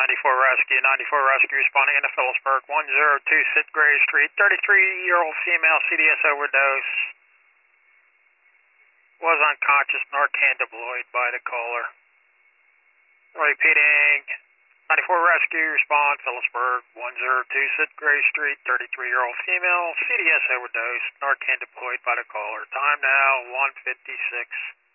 Rescue. 94 Rescue responding into Phillipsburg. 102 Gray Street. 33-year-old female CDS overdose. Was unconscious, Narcan deployed by the caller. Repeating. 94 Rescue, respond, Phillipsburg, 102 Gray Street, 33-year-old female, CDS overdose, Narcan deployed by the caller. Time now, 1:56.